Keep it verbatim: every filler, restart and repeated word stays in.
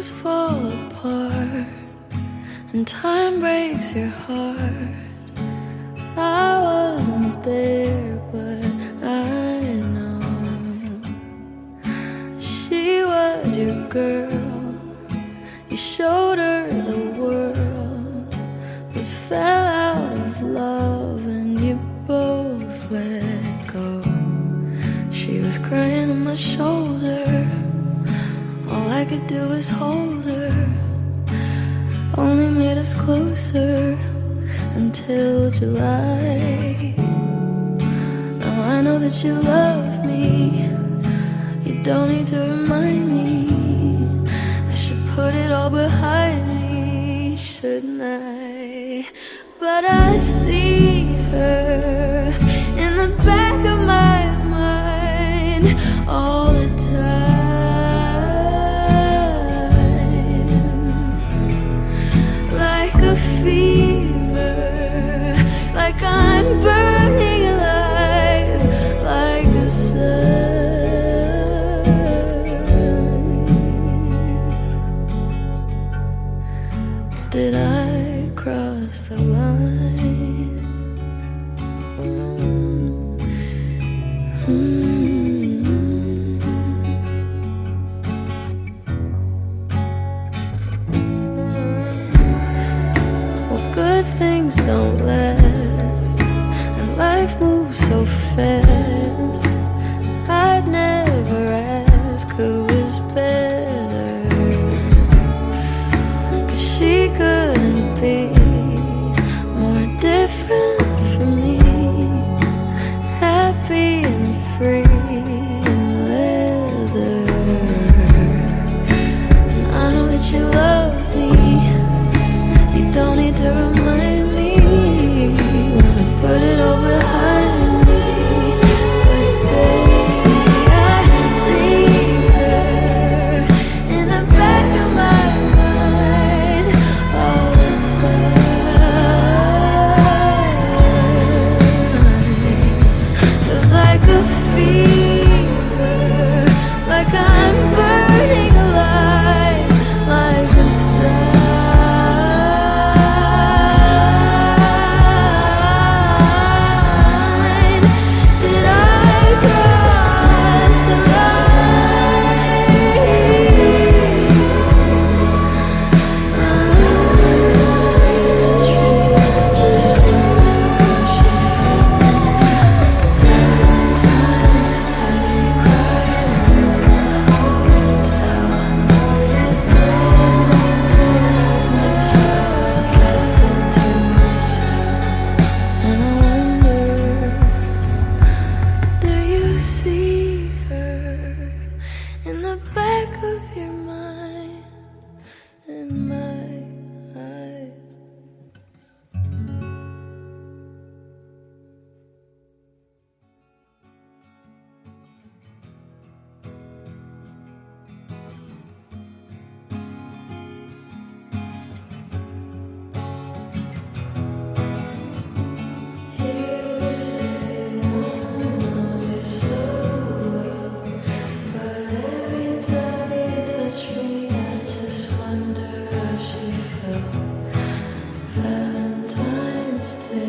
things fall apart and time breaks your heart. I wasn't there, but I know she was your girl. You showed her the world, but fell out of love and you both let go. She was crying on my shoulder, all I could do was hold her. Only made us closer until July. Now I know that you love me, you don't need to remind me. I should put it all behind me, shouldn't I? But I see her in the back of my mind all the time, like a fever, like I'm burning alive, like a sun. Did I cross the line? Mm-hmm. Well, good things don't last, and life moves so fast. I'd never ask who was better, 'cause she couldn't be more different from me. Happy and free in leather. And I know that you love me, you don't need to remind me. Wanna put it all behind me, but baby, I see her in the back of my mind all the time. Feels like a fever, like I'm burning alive, like a sign. Did I cross the line? Just wonder she feels. Valentine's Day, crying in the hotel. I know you didn't mean to hurt myself, kept it to myself. And I wonder, do you see her in the back of your mind, in my eyes? You say no one knows you so well, but every time you touch me, I just wonder how she felt. Valentine's Day.